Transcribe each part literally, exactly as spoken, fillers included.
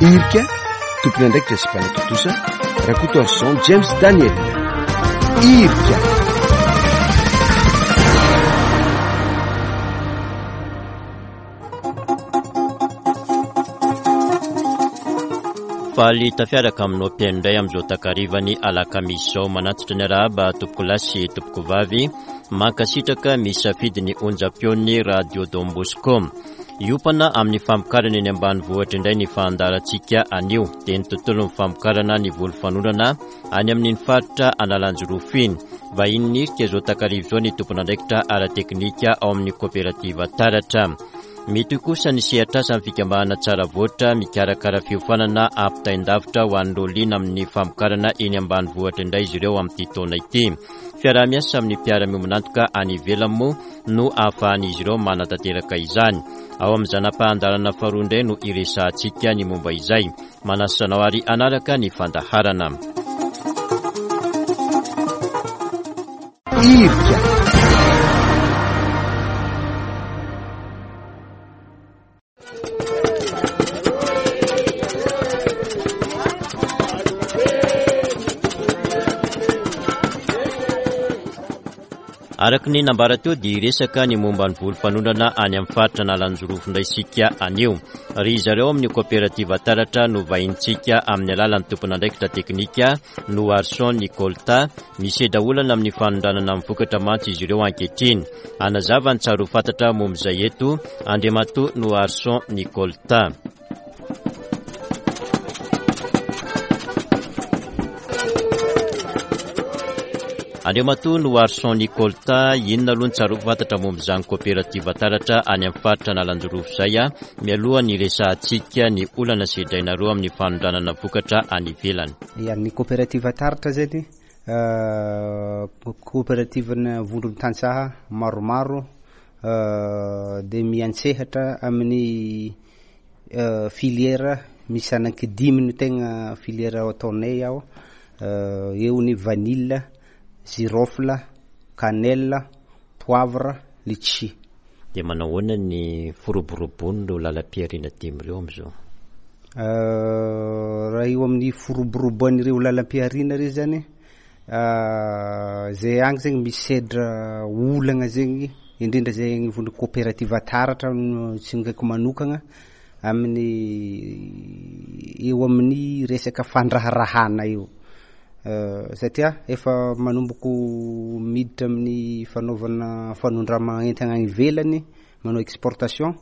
irika tompony andraikitra sy mpanatotosa rakotorson James Daniel irika faly tafiaraka aminao mpiaindray amin'izao takarivany alakamisy izao manatitra ny arahaba tompoko lahy sy tompoko vavy mankasitraka misafidy ny onjam-peon'ny radio Don Bosco iopana amin'ny famokarana eny ambanivohitra indray ny fandarantsika anio dia ny tontolo ny famokarana ny volo fanonana any amin'ny faritra Analanjorofo iny vahiny nirika izao takarivo izao ny tompon'andraikitra ara-teknika ao amin'ny kooperativa Taratra mety kosa ny sehatrasa amin'ny fikambahana tsara voatra mikarakara fiofanana ampitaindavitra ho an'ireo liana amin'ny famokarana eny ambanivohitra indray izy ireo amin'ity taona ity fiara-miasa amin'ny mpiara-miomanantoka any ivelany moa no ahafahan'izy ireo manatanteraka izany ao amin'ny zanam-pahandarana faharoa indray no iresahantsika ny momba izay manasanao ary anaraka ny fandaharana irika araka ny nambara teo dia resaka ny momba ny volo fanondrana any amin'ny faritra Analanjorofo indray sika anio ry zareo amin'ny kooperativa Taratra no vahintsika amin'ny alalan'ny tompon'andraikitra teknika no Arson Nicolta miseda olana amin'ny fanondranana amin'ny vokatra mantsy izy ireo ankehitriny anazava ny tsaro fantatra momba izay eto Andriamato no Arson Nicolta Andriamato no Arson Nicolta inona aloha ny tsaro fantatra momba izany kooperativa Taratra any amin'ny faritra Analanjorofo izay a mialoha ny resahantsika ny olana sedrainareo amin'ny fanondranana vokatra any ivelany. Ya ny kooperativa Taratra zany kooperativana vondrony tantsaha maromaro dia miantsehatra amin'ny filiera misy anaky dimy no tegna filiera ataonay ao eo ny vanille girofle, cannelle, poivre, litchi. Dia manahoana ny foroborobony ireo lalam-piarina dimy ireo amin'izao? Raha eo amin'ny foroborobony ireo lalam-piarina ireo zany zay agny zegny misedra olagna zegny indrindra zay ny vondrona kooperativa Taratra tsy ngaiko manokagna amin'ny eo amin'ny resaka fandraharahana eo Uh, satria efa manomboko miditra amin'ny fanaovana fanondrama entana ivelany manao exportation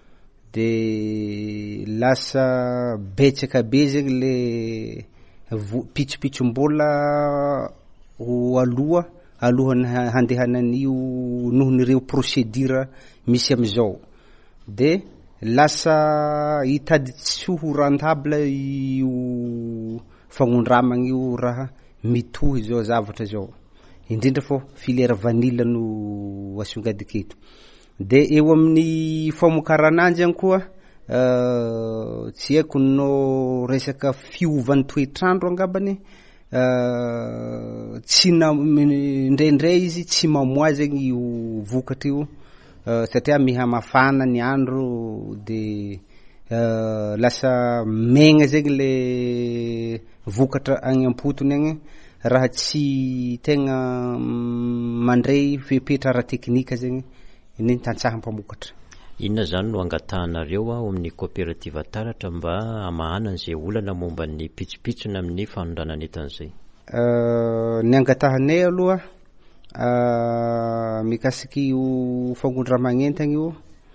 de lasa betsaka be zegny le pitsopitzom-bola ho aloha alohan'ny handehanan'io noho nireo procédure misy amizao de lasa hitady tsy ho rentable io fagnondramagna io raha mitohy zao zavatra zao indrindra fo filiera vanille no asongadiketo de eo amin'ny famokarananjy any koa uh, tsy haiko no resaka fiovan'ny toetrandro angambany uh, tsy na indraindray izy tsy mamoa zegny io vokatra io uh, satria miha mafana ny andro de uh, lasa megna zegny le vokatra agny ampotony agny raha tsy tegna mandray fepetra ara-teknika zegny ny tantsaha mpamokatra. Inona zany no angatahanareo ao amin'ny kooperativa Taratra mba hamahana an'izay olana momba ny pitsopitsony amin'ny fanondranana etan'izay? Uh, ny angatahanay aloha uh, mikasiky io fagondramagna io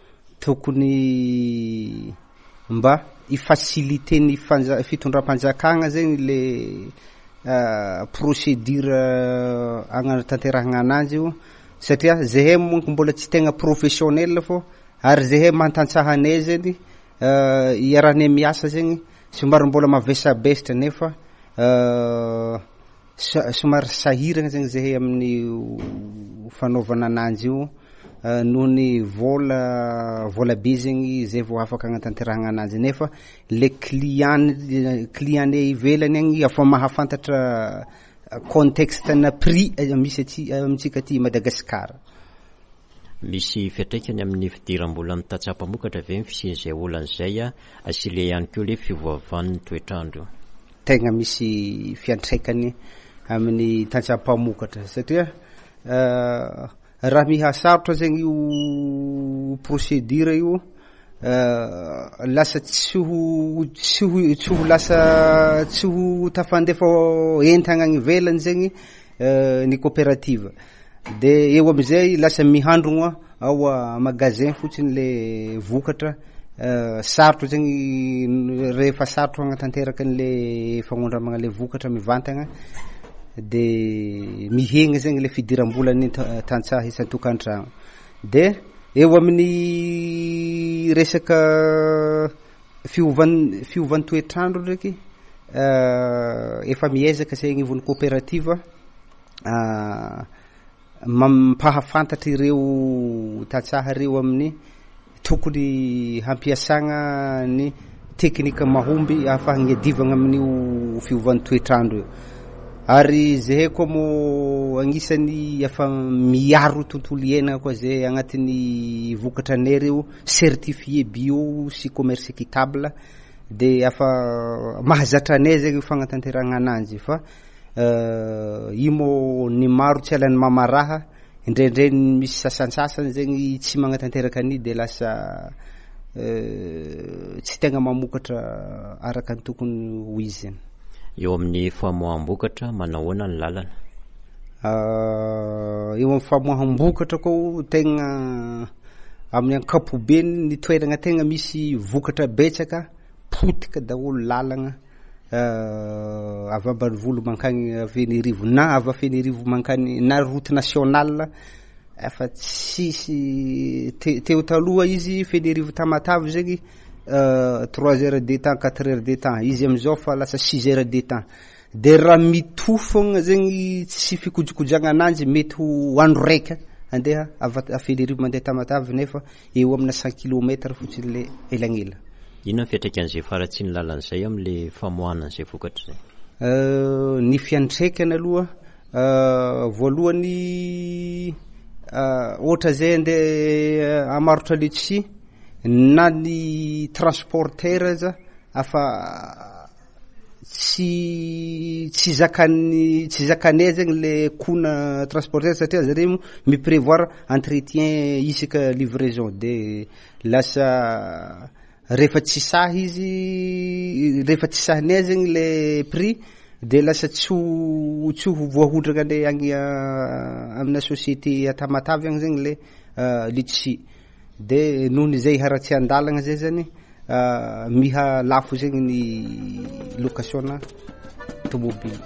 tokony mba ifacilité ny fitondram-panjakagna zegny le uh, procédure uh, agnatanterahagna ananjy io satria zahay monko mbola tsy tegna professionnel fo ary zahay mantantsahanay zegny uh, iarahanay miasa zegny somary mbola mavesabesitra nefa uh, somary sahiragna zegny zahay amin'ny fanaovana ananjy io Uh, noho ny vola vola be zegny zay vao afaka agnatanterahagna ananjy nefa le client client ivelany agny afa mahafantatra contexte na prix misy aty amitsika aty Madagasikara. misy fiatraikany amin'ny fidiram-bola amin'ny tatsaha-pamokatra ve ny fisian'izay olan'izay a sy le ihany koa le fiovaovan'ny toetrandro. Tegna misy fiantraikany amin'ny tatsaha-pamokatra satria raha mihasarotra zegny io procédure io lasa tsy ho tsy ho tsy ho lasa tsy ho tafandefa entana agny ivelany zegny ny coopérative. De eo amizay lasa mihandrogna ao a magasin fotsiny le vokatra sarotro zegny rehefa sarotro agnatanteraka an'le fagnondramagna le vokatra mivantagna de mihegna zegny le fidiram-bolany tantsaha isan-tokantragno. De eo amin'ny resaka fiovan'ny fiovan'ny toetrandro ndraiky efa miezaka zegny ivon'ny coopérative mampahafantatry ireo tantsaha reo amin'ny tokony hampiasagna ny teknika mahomby ahafahagna iadivagna amin'io fiovan'ny toetrandro io. Ary zahay koa mo agnisan'ny afa miaro tontolo iainana koa zay agnatin'ny vokatra anay reo certifié bio sy commerce équitable de afa mahazatra anay zegny fagnatanteragna ananjy fa io mo ny maro tsy alany mamaraha indraindray misy sasansasany zegny tsy magnatanteraka any de lasa tsy tegna mamokatra araka ny tokony ho izy zany. Eo amin'ny famoaham-bokatra manahoana ny lalana? Eo amin'ny famoaham-bokatra koa tegna amin'ny ankapobeny ny toerana tegna misy vokatra betsaka potika daholo lalagna avy ambanivolo mankany Fenirivo na avy Fenirivo mankany na route nationale efa tsisy teo taloha izy Fenirivo Tamatavy zegny trois heures de temps quatre heures de temps izy amizao fa lasa six heures de temps. De raha mitofogna zegny tsy fikojikojagna ananjy mety ho andro raika andeha avy Fenirivo mandeha Tamatavy nefa eo amina cent kilomètres fotsiny le elagnela. Ino ny fiatraikan'izay faratsiny lalan'izay amin'le famoahana an'izay vokatra zay? Ny fiantraikany aloha voalohany ohatra zay andeha amarotra letisia na ny transporteur za afa tsy tsy zakany tsy zakanay zegny le kona transporteur satria zareo miprévoir entretien isaka livraison de lasa rehefa tsy saha izy rehefa tsy sahanay zegny le prix de lasa tsy ho tsy ho voahodraka anay agny amina société Tamatavy agny zegny le letisia. De nohony zay haratsy andalagna zay zany miha lafo zegny ny location tomobile.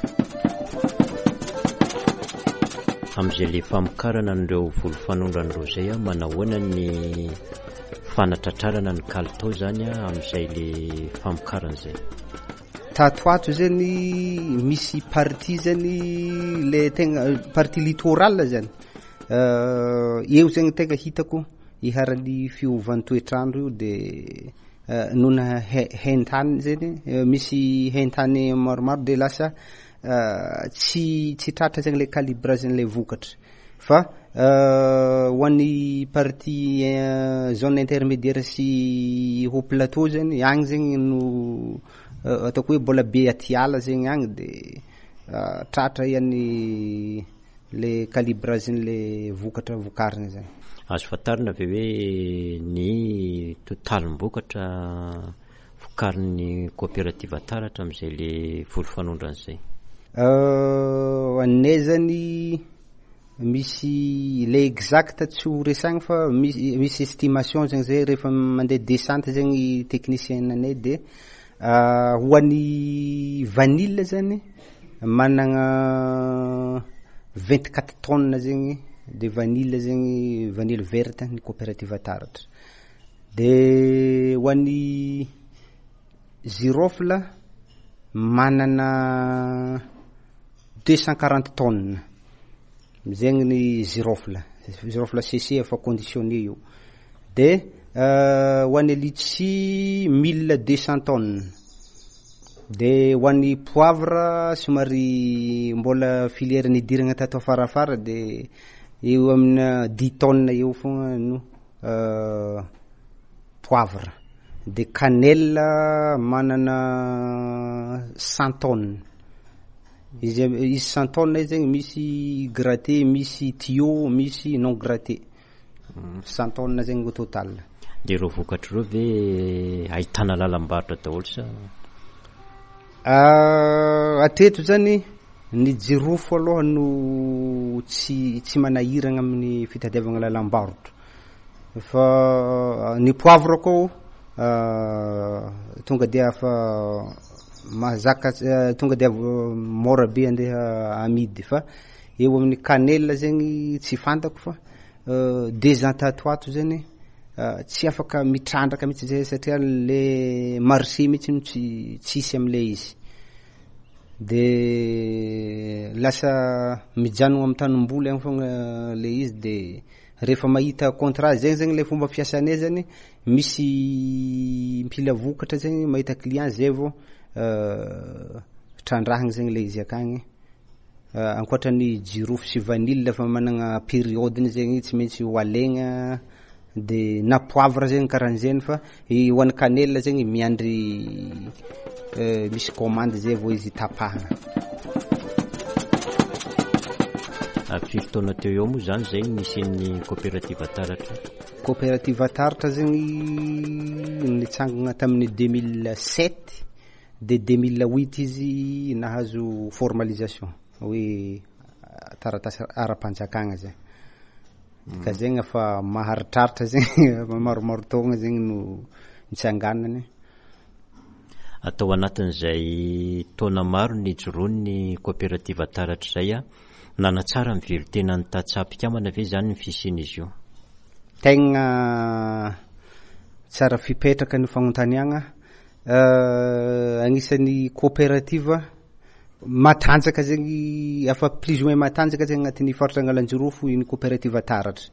Am'izay le famokarana an'ireo volo fanondrandreo zay a manahoana ny fanatratrarana ny kalitao zany a am'izay le famokarana zay? Tatoato zany misy partie zany le tegna partie littorale zany eo zegny tegna hitako iharany fiovan'ny toetrandro io de nona haintany zany misy haintany maromaro de lasa tsy tsy tratra zegny le calibrage le vokatra fa ho an'ny partie zone intermédiaire sy haut plateau zany agny zegny no ataoko hoe mbola be atiala zegny agny de tratra ihany le calibrage le vokatra vokariny zany. Azo fatarina ve hoe ny totalim-bokatra vokarin'ny coopérative taratra am'izay le volo fanondran'izay? Anay zany misy le exact tsy ho resagny fa misy misy estimation zegny zay rehefa mandeha descente zegny technicien anay de ho an'ny vanille zany managna vingt-quatre tonnes zegny de vanille zegny vanille verte ny coopérative taratra. De ho an'ny girofle manana deux cent quarante tonnes zegny ny girofle girofle C C efa conditionné io. De ho an'ny litchi mille deux cents tonnes. De ho an'ny poivre somary mbola filière nidiragna tato afarafara de eo amina dix tonnes eo fogna no poivre. De cannelle manana cent tonnes. Izy izy cent tonnes zegny misy gratté, misy tuyau, misy non gratté. cent tonnes zegny au total. De reo vokatra reo ve ahitana lalam-barotra daholo sa? Atreto zany ny jirofo aloha no tsy tsy manahiragna amin'ny fitadiavagna lalam-barotra. Fa ny poivre ko tonga dia fa mahazaka tonga dia mora be andeha amidy. Fa eo amin'ny cannelle zegny tsy fantako fa deux ans tato ato zany tsy afaka mitrandraka mitsy zay satria le marché mitsy no tsy tsisy am'le izy. De lasa mijanona amin'ny tanimboly agny fogna le izy. De rehefa mahita contrat zegny zegny le fomba fiasanay zany, misy mpila vokatra zegny mahita client zay vao trandrahagna zegny le izy akagny. Ankoatran'ny jirofo sy vanille fa managna périodeny zegny tsy maintsy ho alaigna. De na poivre zegny karan'zeny fa ho an'ny cannelle zegny miandry misy commande zay vao izy tapahana. Firy taona teo eo moa zany zay nisy ny coopérative taratra? Coopérative taratra zegny nitsangana tamin'ny deux mille sept de deux mille huit izy nahazo formalisation hoe taratasy ara-panjakagna zay. Ka zegny fa maharitraritra zegny maromaro taogna zegny no nitsanganany. Atao anatin'izay taona maro ny joroany coopérative taratra zay a nanatsara mivery tena ny tatsapika amana ve zany ny fisian'izy io? Tegna tsara fipetraka ny fagnontaniagna. Agnisan'ny coopérative matanjaka zegny afa plus ou moins matanjaka zegny agnatin'ny faritra Angalagnjirofo ny coopérative taratra.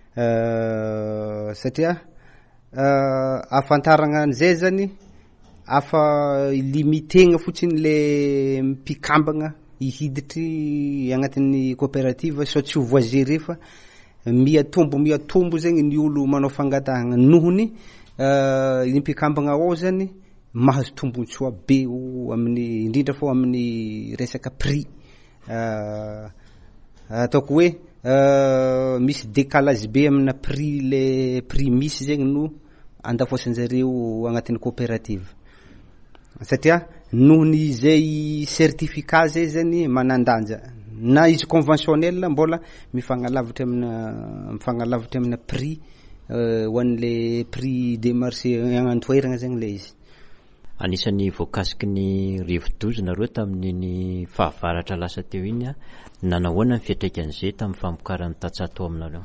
Satria afantaragna an'izay zany afa limitena fotsiny le mpikambagna ihiditry agnatin'ny coopérative so tsy ho voagery fa miatombo miatombo zegny ny olo manao fangatahagna nohony ny mpikambagna ao zany mahazo tombon-tsoa be amin'ny indrindra fô amin'ny resaka prix. Ataoko hoe misy décalage be amina prix le prix misy zegny no andafoasan'jareo agnatin'ny coopérative. Satria nohony zay certificat zay zany manandanja na izy conventionnel mbola mifagnalavitra amina mifagnalavitra amina prix ho an'le prix de marché agnan-toeragna zegny le izy. Anisan'ny voakasiky ny rivo-doza nareo tamin'ny fahavaratra lasa teo iny a nanahoana ny fiantraikan'izay tamin'ny famokaran'ny tatsato aminareo?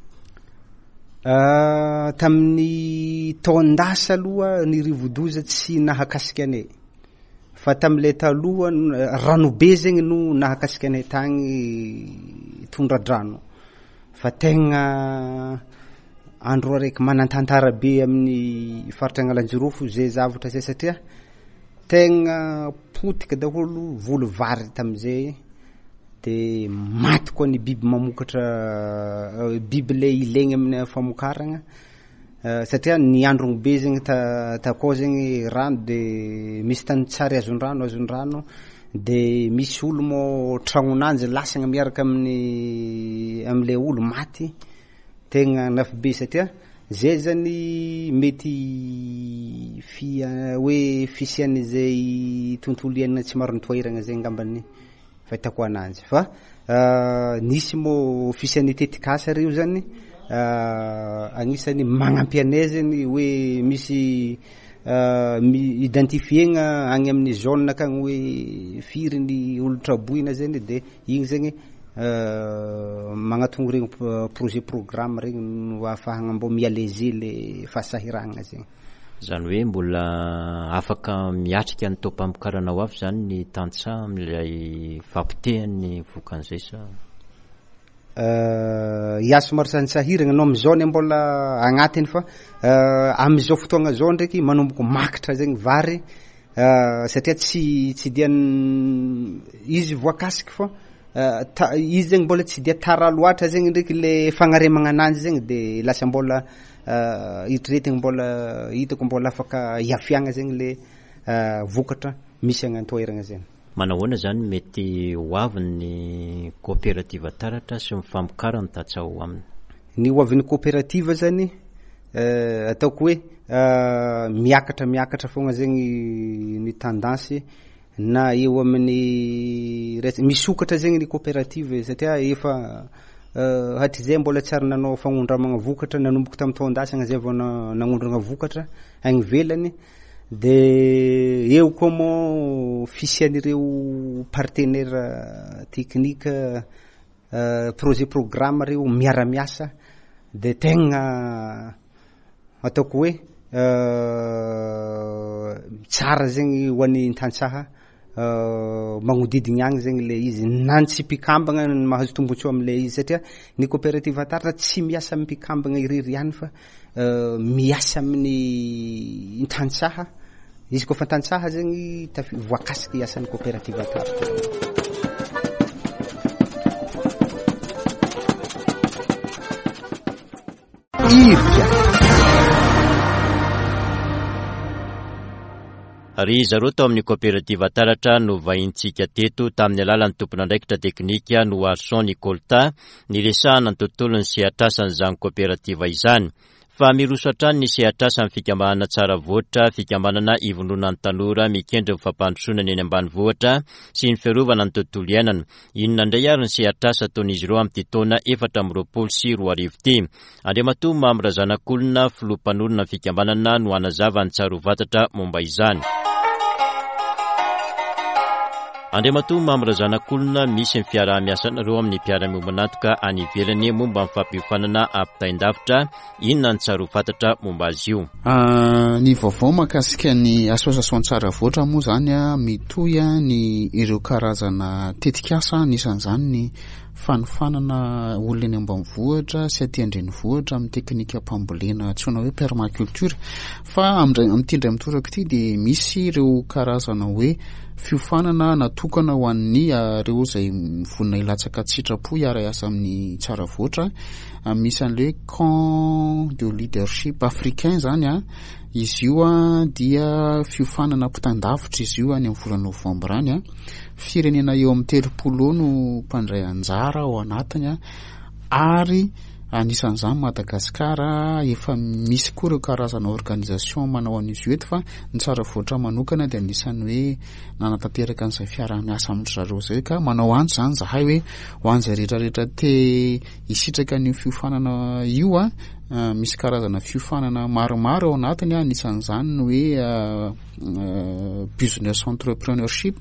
Tamin'ny taon-dasa aloha ny rivo-doza tsy nahakasika anay. Fa tamin'ilay taloha ranobe zegny no nahakasika anay tagny tondradrano. Fa tegna andro araiky manantantara be amin'ny faritra Angalagnjirofo zay zavatra zay satria tegna potika daholo volo vary tamin'izay. De maty koa ny biby mamokatra biby le ilaigny amin'ny famokaragna satria ny androny be zegny takao zegny rano. De misy tany tsary azon-drano azon-drano de misy olo mo tragnonanjy lasagna miaraka amin'ny am'le olo maty. Tegna nafy be satria zay zany mety fia hoe fisian'izay tontolo iainana tsy maro nitoeragna zay ngambany fahitako ananjy. Fa nisy mo fisian'ny tetikasa reo zany agnisan'ny magnampy anay zany hoe misy identifiegna agny amin'ny zone akagny hoe firy ny olo traboina zany. De igny zegny magnatongo regny projet programme regny no ahafahagna mbo mialeger le fahasahiragna zegny. Zany hoe mbola afaka miatrika ny tao-pamokarana ho avy zany ny tantsa amin'ilay fampitehan'ny vokan'izay sa? Iaso maro sanisahiragna no am'izao ny mbola agnatiny fa am'izao fotoagna zao ndraiky manomboko makitra zegny vary satria tsy tsy dia izy voakasiky fa izy zegny mbola tsy de tara loatra zegny ndraiky le fagnaremagna ananjy zegny de lasa mbola itretigny mbola hitako mbola afaka iafiagna zegny le vokatra misy agnan-toeragna zegny. Manahoana zany mety hoavin'ny coopérative taratra sy mifamokarana tatsao aminy? Ny hoavin'ny coopérative zany ataoko hoe miakatra miakatra fogna zegny ny tendansy na eo amin'ny misokatra zegny ny coopérative satria efa hatrizay mbola tsy ary nanao fagnondramagna vokatra nanomboka tamin'ny taon-dasagna zay vao nagnondragna vokatra agny ivelany de eo koa moa fisian'ireo partenaire technique projet programme reo miara-miasa de tegna ataoko hoe tsara zegny ho an'ny tantsaha magnodidigny agny zegny le izy nan tsy mpikambagna mahazo tombotsoa am'le izy satria ny coopérative taratra tsy miasa amin'ny mpikambagna iriry ihany fa miasa amin'ny tantsaha izy koa fa tantsaha zegny voakasiky iasan'ny coopérative taratra. Irka Ry zareo tao amin'ny coopérative taratra no vahintsika teto tamin'ny alalan'ny tompon'andraikitra teknika no Arson Nicolta niresahana ny tontolon'ny sehatrasan'izany coopérative izany. Fa miroso hatrany ny sehatrasa amin'ny fikambanana tsara voatra, fikambanana ivononan'ny tanora mikendry ny fampandrosoana eny ambanivohitra sy ny fiarovana ny tontolo iainana. Inona indray ary ny sehatrasa ataon'izy ireo amin'ny taona efatra amby roapolo sy roa arivo ity. Andriamatoa Mamra Zanakolona, filoha-mpanorona ny fikambanana no hanazava ny tsarovatatra momba izany. Andriamatoa Mamra Zanakolona, misy ny fiaraha-miasanareo amin'ny mpiara-miomanatoka any ivelany momba ny fampiofanana ampitaindavitra, inona ny tsarofatatra momba azy io? Ny vaovao mahakasika ny association tsara voatra moa zany mitohy ny ireo karazana tetikasa anisan'izany ny fanofanana olona eny ambanivohitra sy aty andrenivohitra amin'ny teknika mpambolena antsoina hoe permaculture. Fa amin'ity indray mitoraka ity de misy ireo karazana hoe fiofanana natokana ho an'ny reo izay vonina hilatsaka sitrapo hiara-iasa amin'ny tsara voatra. Misy an'le camp de leadership africain zany a, izy io a dia fiofanana ampitaindavitra izy io any amin'ny volana novambra any a. Firenena eo amin'ny telopolo no mpandray anjara ao anatiny a, ary anisan'izany Madagasikara efa misy koa ireo karazana organisation manao an'izy io eto fa ny tsara voatra manokana dia anisany hoe nanatanteraka an'izay fiaraha-miasa amin'ny zareo zay ka manao antsy zany zahay hoe ho an'izay rehetrarehetra te hisitraka ny fiofanana io a, misy karazana fiofanana maromaro ao anatiny a, anisan'izany no hoe business entrepreneurship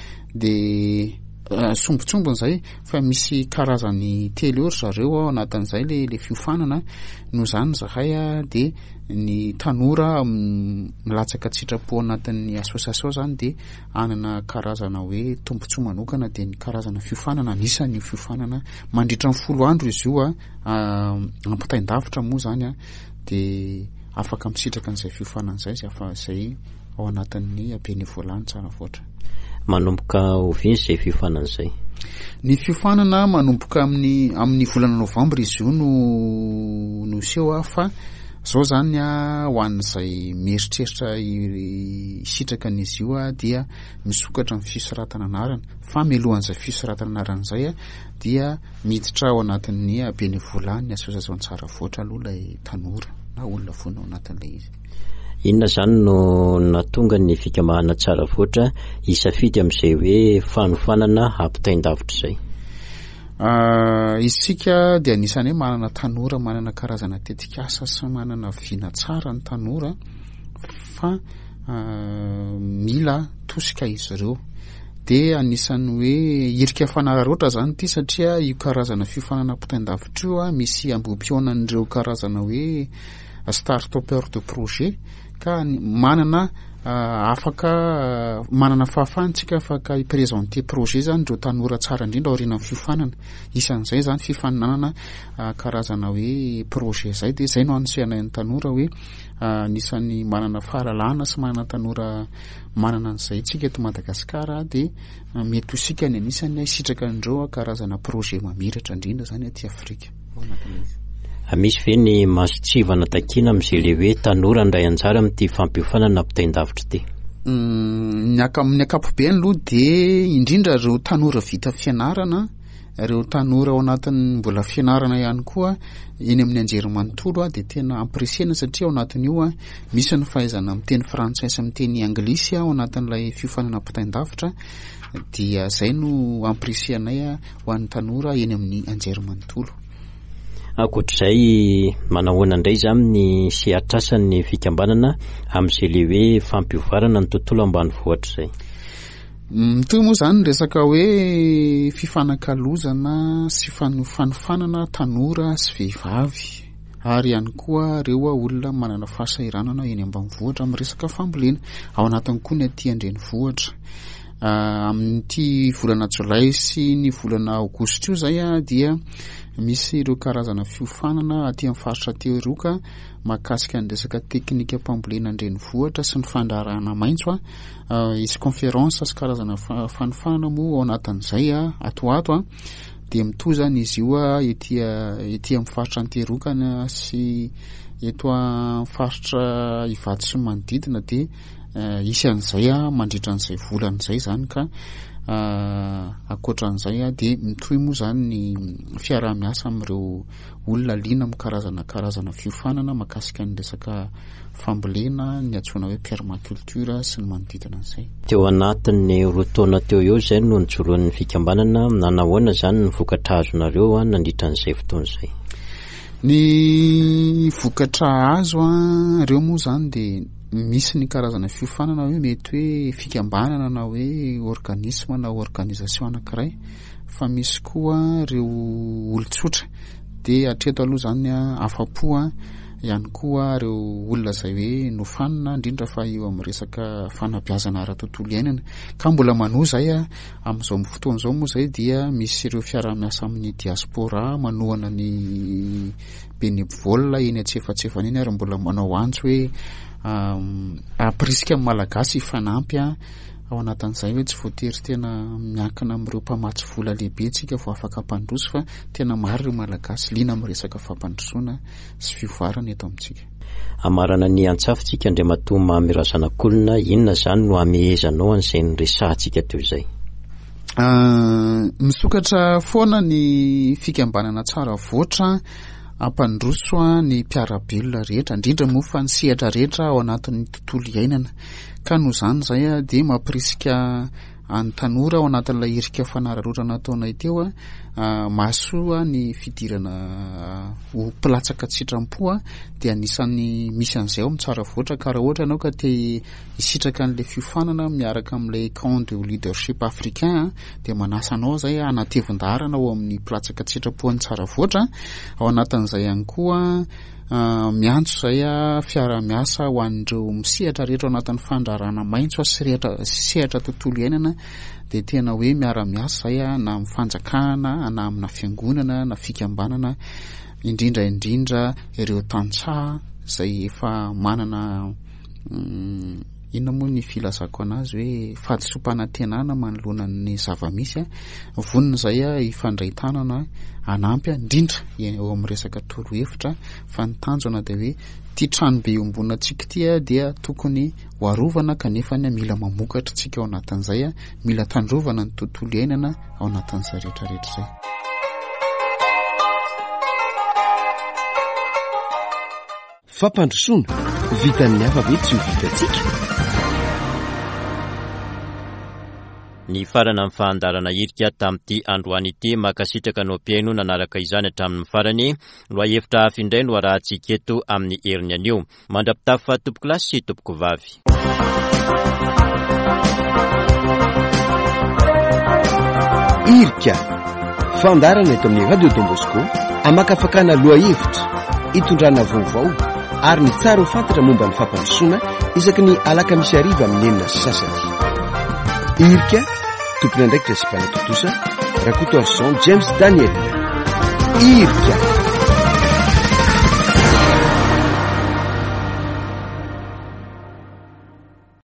de sombotsombony zay fa misy karazany telo eo zareo ao anatin'izay le le fiofanana no zany zahay a de ny tanora milatsaka sitrapo anatin'ny association zany de anana karazana hoe tombotsoa manokana de ny karazana fiofanana anisan'ny fiofanana mandritra ny folo andro izy io a ampitaindavitra moa zany a de afaka misitraka an'izay fiofanana zay zay afa zay ao anatin'ny bénévolat tsara voatra. Manomboka oviny izay fiofanana izay? Ny fiofanana manomboka amin'ny amin'ny volana novambra izy io no no seho fa zao zany a ho an'izay mieritreritra hisitraka an'izy io a dia misokatra ny fisoratana anarana fa mialohan'izay fisoratana anarana izay a dia miditra ao anatin'ny bénévolat ny association tsara voatra aloha ilay tanora na olona foana ao anatin'ilay izy. Inona zany no natonga ny fikambanana tsara voatra hisafidy amin'izay hoe fanofanana ampitaindavitra izay? Isika dia anisany hoe manana tanora, manana karazana tetikasa sy manana vina tsara ny tanora fa mila tosika izy ireo. De anisany hoe irika fanararoatra zany ity satria io karazana fiofanana ampitaindavitra io misy ambom-pionan'ireo karazana hoe start-upper de projet ka manana afaka manana fahafahantsika afaka iprésenter projet zany reo tanora tsara indrindra aoriana amin'ny fiofanana isan'izay zany fifaninanana karazana hoe projet zay de zay no anosehana ny tanora hoe nisan'ny manana fahalalana sy manana tanora manana an'izay tsika eto Madagasikara de mety hosika ny anisany hisitraka andreo karazana projet mamiratra indrindra zany aty Afrika. Misy ve ny masotsivana takina amin'izay le hoe tanora indray anjara amin'ity fampiofanana ampitain-davitra ity? Ny amin'ny ankapobeny aloha de indrindra reo tanora vita fianarana, reo tanora ao anatin'ny mbola fianarana ihany koa eny amin'ny anjerimanontolo de tena ampresiana satria ao anatin'io misy ny fahaizana miteny frantsay sy miteny anglisy ao anatin'ilay fiofanana ampitain-davitra dia zay no ampresianay ho an'ny tanora eny amin'ny anjerimanontolo. Ankoatr'izay manahoana indray izy amin'ny sehatrasan'ny fikambanana amin'izay le hoe fampiofarana ny tontolo ambanivohitra izay. Mitoy moa zany resaka hoe fifanakalozana sy fanofanana tanora sy vehivavy ary ihany koa reo olona manana fahasahiranana eny ambanivohitra amin'ny resaka fambolena ao anatiny koa ny aty andrenivohitra. Amin'ity volana Jolay sy ny volana Aogositra io zay dia misy ireo karazana fiofanana aty amin'ny faritra teoroka mahakasika ny resaka teknika mpambolena andrenivohitra sy ny fandraharahana maitso isy conférence sy karazana fanofanana moa ao anatin'izay atoato de mitoy zany izy io ety ety amin'ny faritra anterokana sy eto amin'ny faritra Ivato sy manodidina de isan'izay mandritra an'izay volan'izay zany ka akoatran'izay de mitoy moa zany ny fiaraha-miasa amin'ireo olona liana amin'ny karazana karazana fiofanana mahakasika ny resaka fambolena ny antsoina hoe permaculture sy ny manodidina an'izay. Teo anatin'ny roa taona teo eo zay no nijoroan'ny fikambanana nanahoana zany ny vokatra azonareo nandritra an'izay fotoana izay? Ny vokatra azo reo moa zany de misy ny karazana fiofanana hoe mety hoe fikambanana na hoe organisme na organisation anankiray fa misy koa reo olon-tsotra de atreto aloha zany afa-po ihany koa reo olona zay hoe nofanina indrindra fa eo amin'ny resaka fanabeazana ara-tontolo iainana ka mbola manohy zay amin'izao amin'ny fotoana izao moa zay dia misy ireo fiaraha-miasa amin'ny diaspora manohana ny bénévole eny antsefatsefana eny ary mbola manao antsy hoe aprisika amin'ny malagasy ifanampy ao anatin'izay hoe tsy voatery tena miankina amin'ireo mpamatsy vola lehibe tsika vao afaka hampandroso fa tena maro ireo malagasy liana amin'ny resaka fampandrosoana sy fiovarana eto amintsika. Amarana ny antsafintsika Andriamatoa Mahamerazanak'olona inona zany no amehezanao an'izay niresahantsika teo izay? Misokatra foana ny fikambanana tsara voatra ampandroso ny mpiarabelona rehetra indrindra moa fa ny sehatra rehetra ao anatin'ny tontolo iainana ka no zany zay de mampirisika any tanora ao anatin'ilay hirika fanararotana nataonay teo mahasoa ny fidirana ho mpilatsaka tsitram-po de anisan'ny misy an'izay ao amin'ny tsara voatra ka raha ohatra ianao ka te hisitraka an'ilay fiofanana miaraka amin'ilay camp de leadership africain de manasa anao zay anatevin-darana ao amin'ny mpilatsaka tsitram-po any tsara voatra ao anatin'izay ihany koa miantso zay fiara-miasa ho an'ireo misehatra rehetra ao anatin'ny fandraharahana maitso sy rehetra sehatra tontolo iainana de tena hoe miara-miasa zay na amin'ny fanjakana na amina fiangonana na fikambanana indrindra indrindra ireo tantsaha zay efa manana inona moa ny filazako anazy hoe fahadisom-panantenana manoloana ny zava-misy vonona zay ifandray tanana anampy indrindra eo amin'ny resaka torohevitra fa ny tanjona de hoe ty trano be eo ambonina tsika ty dia tokony hoarovana kanefa ny mila mamokatra tsika ao anatin'izay mila tandrovana ny tontolo iainana ao anatin'izay rehetrarehetra zay. Fampandrosoana vitan'ny hafa be tsy ho vitantsika. Ny farana amin'ny fahandarana hirika tamin'ity androany ity makasitraka no mpiaino nanaraka izany hatramin'ny farany no ahevitra hafa indray no arahantsika eto amin'ny heriny anio mandrapitafy fa tompoko lahy sy tompoko vavy. Hirika fandarana eto amin'ny Radio Don Bosco amakafakana loha hevitra hitondrana vaovao ary ny tsara ho fantatra momba ny fampandrosoana isaky ny alakamisy ariva amin'ny enina sy sasany. Irika tompony andraikitra sy mpanatotosa Rakoto Arson James Daniel. Irika